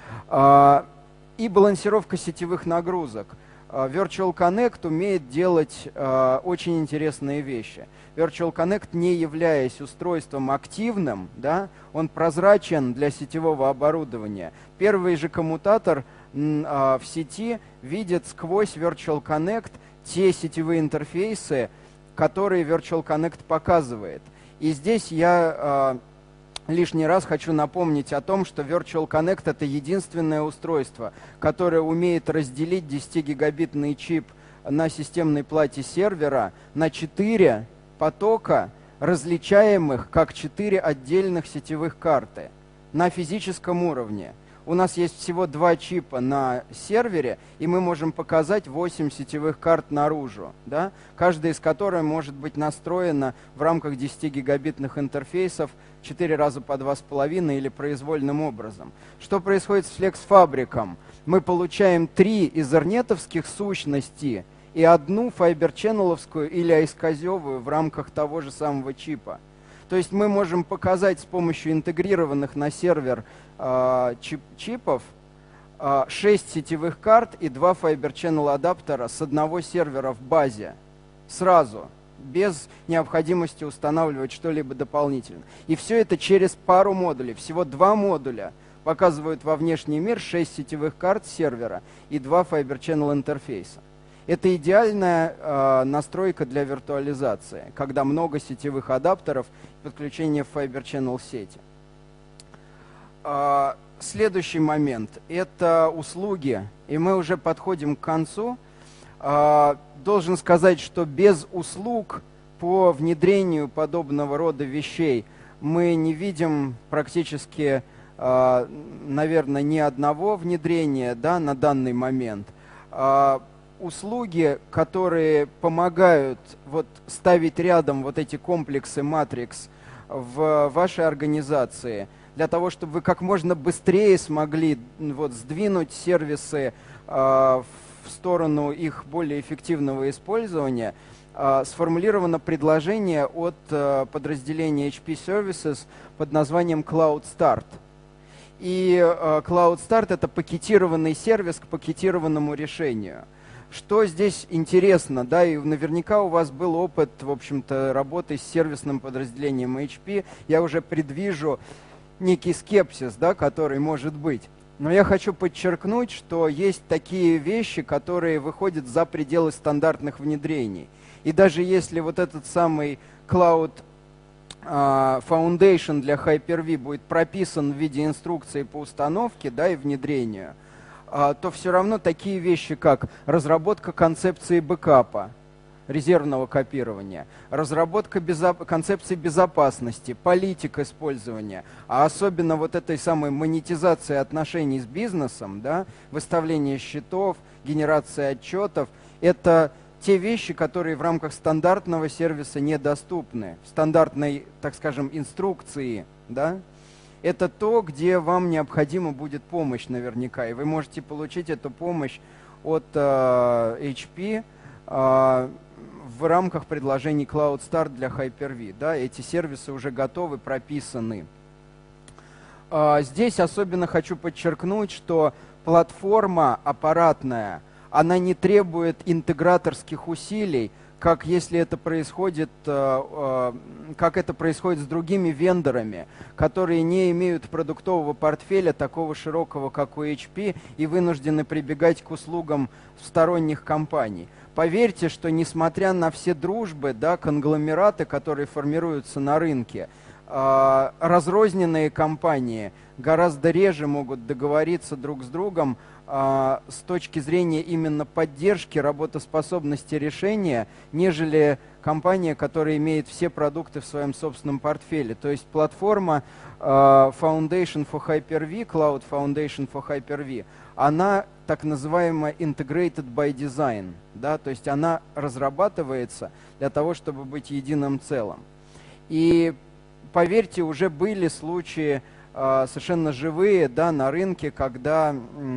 S1: Э, и балансировка сетевых нагрузок. Virtual Connect умеет делать э, очень интересные вещи. Virtual Connect, не являясь устройством активным, да, он прозрачен для сетевого оборудования. Первый же коммутатор э, в сети видит сквозь Virtual Connect те сетевые интерфейсы, которые Virtual Connect показывает. И здесь я э, лишний раз хочу напомнить о том, что Virtual Connect — это единственное устройство, которое умеет разделить десятигигабитный чип на системной плате сервера на четыре потока, различаемых как четыре отдельных сетевых карты на физическом уровне. У нас есть всего два чипа на сервере, и мы можем показать восемь сетевых карт наружу, да? Каждая из которых может быть настроена в рамках десятигигабитных интерфейсов четыре раза по два с половиной или произвольным образом. Что происходит с флекс-фабриком? Мы получаем три изернетовских сущности и одну файбер-ченнеловскую или айсказевую в рамках того же самого чипа. То есть мы можем показать с помощью интегрированных на сервер э, чип, чипов э, шесть сетевых карт и два Fiber Channel адаптера с одного сервера в базе сразу, без необходимости устанавливать что-либо дополнительно. И все это через пару модулей. Всего два модуля показывают во внешний мир шесть сетевых карт сервера и два Fiber Channel интерфейса. Это идеальная э, настройка для виртуализации, когда много сетевых адаптеров и подключение в Fiber Channel сети. Э, следующий момент – это услуги, и мы уже подходим к концу. Э, должен сказать, что без услуг по внедрению подобного рода вещей мы не видим практически наверное, ни одного внедрения, да, на данный момент. Услуги, которые помогают вот ставить рядом вот эти комплексы Matrix в вашей организации, для того, чтобы вы как можно быстрее смогли вот сдвинуть сервисы э, в сторону их более эффективного использования, э, сформулировано предложение от э, подразделения эйч пи Services под названием Cloud Start. И э, Cloud Start — это пакетированный сервис к пакетированному решению. Что здесь интересно, да, и наверняка у вас был опыт, в общем-то, работы с сервисным подразделением эйч пи. Я уже предвижу некий скепсис, да, который может быть. Но я хочу подчеркнуть, что есть такие вещи, которые выходят за пределы стандартных внедрений. И даже если вот этот самый Cloud uh, Foundation для Hyper-V будет прописан в виде инструкции по установке, да, и внедрению, то все равно такие вещи, как разработка концепции бэкапа, резервного копирования, разработка безо- концепции безопасности, политик использования, а особенно вот этой самой монетизации отношений с бизнесом, да, выставление счетов, генерация отчетов, это те вещи, которые в рамках стандартного сервиса недоступны, стандартной, так скажем, инструкции, да. Это то, где вам необходима будет помощь наверняка, и вы можете получить эту помощь от э, эйч пи э, в рамках предложений Cloud Start для Hyper-V. Да, эти сервисы уже готовы, прописаны. Э, здесь особенно хочу подчеркнуть, что платформа аппаратная, она не требует интеграторских усилий, как если это происходит, как это происходит с другими вендорами, которые не имеют продуктового портфеля такого широкого, как у эйч пи, и вынуждены прибегать к услугам сторонних компаний. Поверьте, что несмотря на все дружбы, да, конгломераты, которые формируются на рынке, разрозненные компании гораздо реже могут договориться друг с другом с точки зрения именно поддержки работоспособности решения, нежели компания, которая имеет все продукты в своем собственном портфеле. То есть платформа Foundation for Hyper-V, Cloud Foundation for Hyper-V, она так называемая Integrated by Design, да, то есть она разрабатывается для того, чтобы быть единым целым. И поверьте, уже были случаи совершенно живые, да, на рынке, когда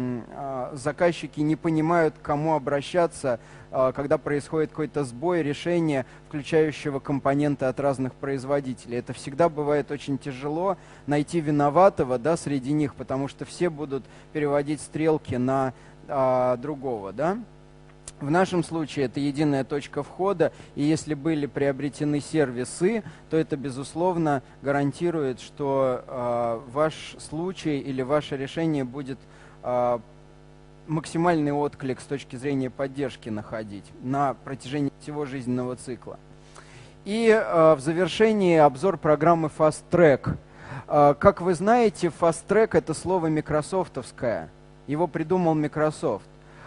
S1: заказчики не понимают, к кому обращаться, когда происходит какой-то сбой решения, включающего компоненты от разных производителей. Это всегда бывает очень тяжело найти виноватого, да, среди них, потому что все будут переводить стрелки на а, другого, да. В нашем случае это единая точка входа, и если были приобретены сервисы, то это, безусловно, гарантирует, что э, ваш случай или ваше решение будет э, максимальный отклик с точки зрения поддержки находить на протяжении всего жизненного цикла. И э, в завершении обзор программы Fast Track. Э, как вы знаете, Fast Track — это слово микрософтовское, его придумал Microsoft.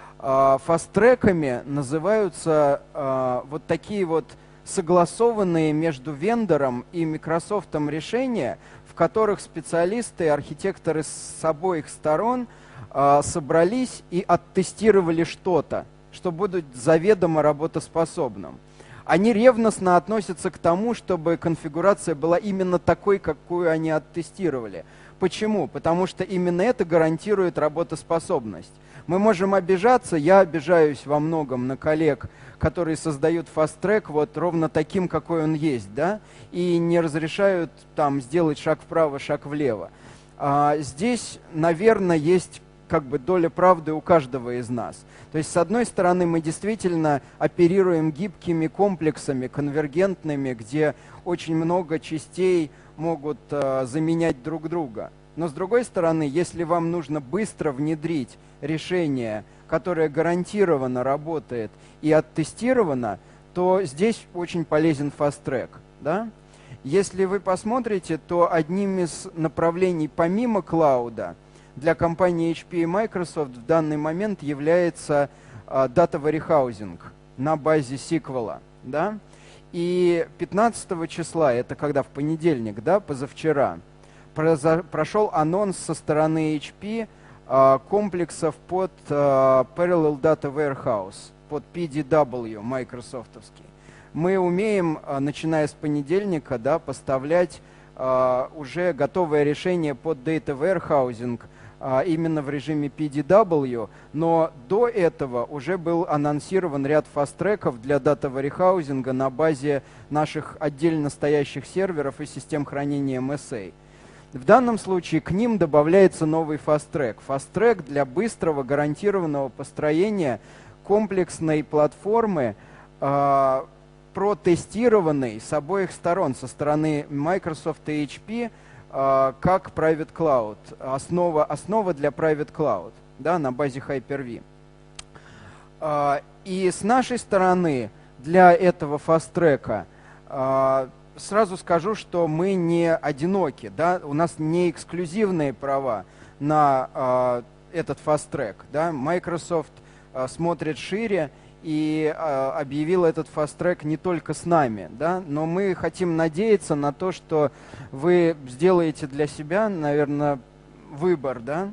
S1: Фаст-треками называются э, вот такие вот согласованные между вендором и Microsoft решения, в которых специалисты и архитекторы с обоих сторон э, собрались и оттестировали что-то, что будет заведомо работоспособным. Они ревностно относятся к тому, чтобы конфигурация была именно такой, какую они оттестировали. Почему? Потому что именно это гарантирует работоспособность. Мы можем обижаться, я обижаюсь во многом на коллег, которые создают фаст-трек вот ровно таким, какой он есть, да, и не разрешают там сделать шаг вправо, шаг влево. А здесь, наверное, есть как бы доля правды у каждого из нас. То есть, с одной стороны, мы действительно оперируем гибкими комплексами, конвергентными, где очень много частей могут а, заменять друг друга. Но с другой стороны, если вам нужно быстро внедрить решение, которое гарантированно работает и оттестировано, то здесь очень полезен фаст-трек. Да? Если вы посмотрите, то одним из направлений помимо клауда для компании эйч пи и Microsoft в данный момент является uh, Data Warehousing на базе сиквела. Да? И пятнадцатого числа, это когда в понедельник, да, позавчера, прошел анонс со стороны эйч пи комплексов под Parallel Data Warehouse, под пи ди дабл ю, майкрософтовский. Мы умеем, начиная с понедельника, да, поставлять уже готовое решение под Data Warehousing именно в режиме пи ди дабл ю, но до этого уже был анонсирован ряд фаст-треков для Data Warehousing на базе наших отдельно стоящих серверов и систем хранения эм эс эй. В данном случае к ним добавляется новый фаст-трек. Фаст-трек для быстрого гарантированного построения комплексной платформы, э, протестированной с обоих сторон, со стороны Microsoft и эйч пи, э, как Private Cloud, основа, основа для Private Cloud, да, на базе Hyper-V. Э, и с нашей стороны для этого фаст-трека э, сразу скажу, что мы не одиноки, да, у нас не эксклюзивные права на э, этот фаст-трек, да. Microsoft э, смотрит шире и э, объявил этот фаст-трек не только с нами, да, но мы хотим надеяться на то, что вы сделаете для себя, наверное, выбор, да,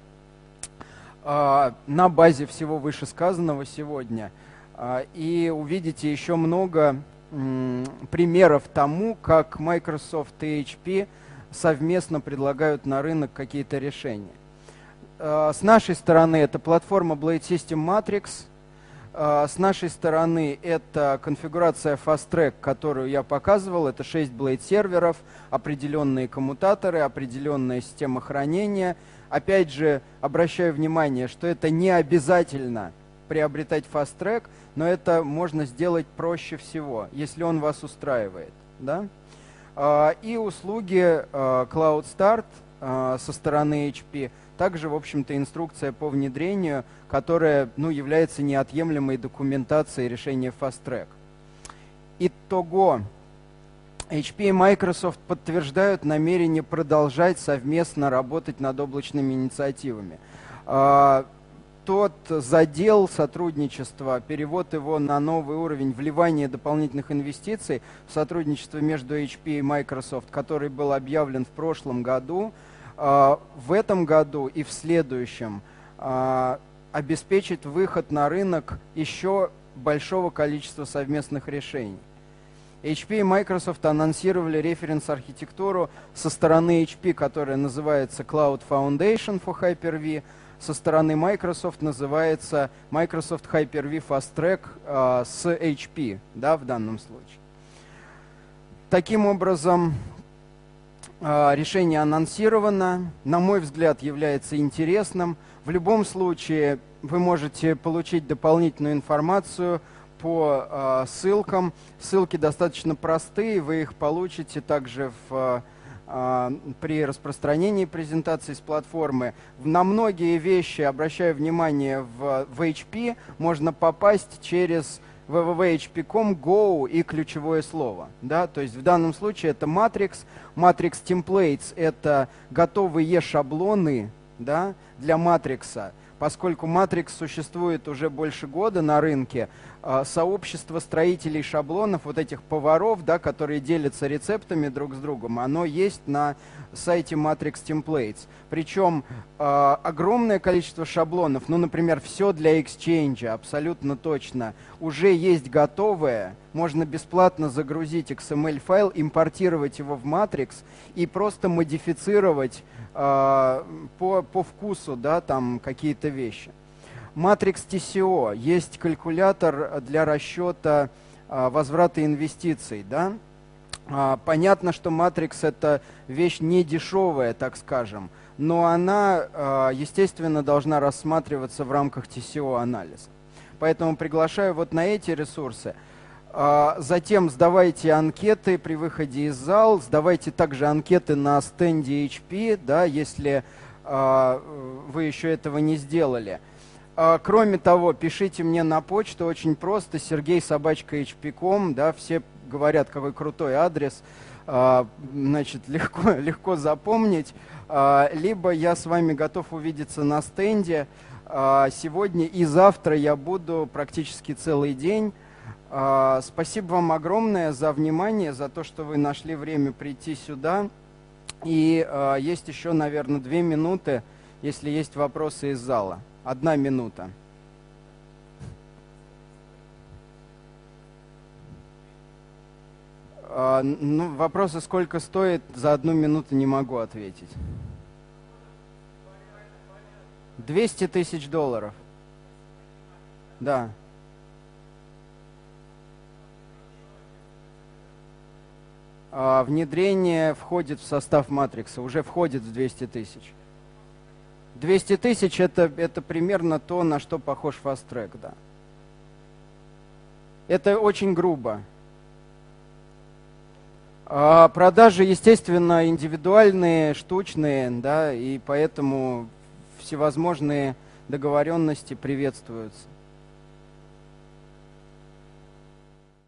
S1: э, на базе всего вышесказанного сегодня, э, и увидите еще много примеров тому, как Microsoft и эйч пи совместно предлагают на рынок какие-то решения. С нашей стороны это платформа Blade System Matrix. С нашей стороны это конфигурация Fast Track, которую я показывал. Это шесть Blade серверов, определенные коммутаторы, определенная система хранения. Опять же, обращаю внимание, что это не обязательно приобретать Fast Track, но это можно сделать проще всего, если он вас устраивает. Да? И услуги Cloud Start со стороны эйч пи, также, в общем-то, инструкция по внедрению, которая, ну, является неотъемлемой документацией решения Fast Track. Итого, эйч пи и Microsoft подтверждают намерение продолжать совместно работать над облачными инициативами. Тот задел сотрудничества, перевод его на новый уровень, вливание дополнительных инвестиций в сотрудничество между эйч пи и Microsoft, который был объявлен в прошлом году, в этом году и в следующем обеспечит выход на рынок еще большого количества совместных решений. эйч пи и Microsoft анонсировали референс-архитектуру со стороны эйч пи, которая называется Cloud Foundation for Hyper-V, со стороны Microsoft называется Microsoft Hyper-V Fast Track э, с эйч пи, да, в данном случае. Таким образом, э, решение анонсировано, на мой взгляд, является интересным. В любом случае, вы можете получить дополнительную информацию по э, ссылкам. Ссылки достаточно простые, вы их получите также в... при распространении презентации с платформы. На многие вещи, обращаю внимание, в, в эйч пи можно попасть через дабл ю дабл ю дабл ю точка эйч пи точка ком го и ключевое слово. Да? То есть в данном случае это Matrix. Matrix Templates — это готовые шаблоны, да, для Matrix. Поскольку Matrix существует уже больше года на рынке, сообщество строителей шаблонов, вот этих поваров, да, которые делятся рецептами друг с другом, оно есть на сайте Matrix Templates. Причем э, огромное количество шаблонов, ну, например, все для Exchange, абсолютно точно, уже есть готовое. Можно бесплатно загрузить икс эм эль-файл, импортировать его в Matrix и просто модифицировать э, по, по вкусу, да, там какие-то вещи. Matrix ти си о – есть калькулятор для расчета а, возврата инвестиций. Да? А, понятно, что Matrix – это вещь не дешевая, так скажем, но она, а, естественно, должна рассматриваться в рамках ти си о-анализа. Поэтому приглашаю вот на эти ресурсы. А, затем сдавайте анкеты при выходе из зала, сдавайте также анкеты на стенде эйч пи, да, если а, вы еще этого не сделали. Кроме того, пишите мне на почту, очень просто, сергей собачка эйч пи точка ком, да, все говорят, какой крутой адрес, значит, легко, легко запомнить. Либо я с вами готов увидеться на стенде. Сегодня и завтра я буду практически целый день. Спасибо вам огромное за внимание, за то, что вы нашли время прийти сюда. И э, есть еще, наверное, две минуты, если есть вопросы из зала. Одна минута. Э, ну, вопросы, сколько стоит, за одну минуту не могу ответить. двести тысяч долларов. Да. А внедрение входит в состав матрикса, уже входит в двести тысяч. двести тысяч это, это примерно то, на что похож Fast Track, да. Это очень грубо. А продажи, естественно, индивидуальные, штучные, да, и поэтому всевозможные договоренности приветствуются.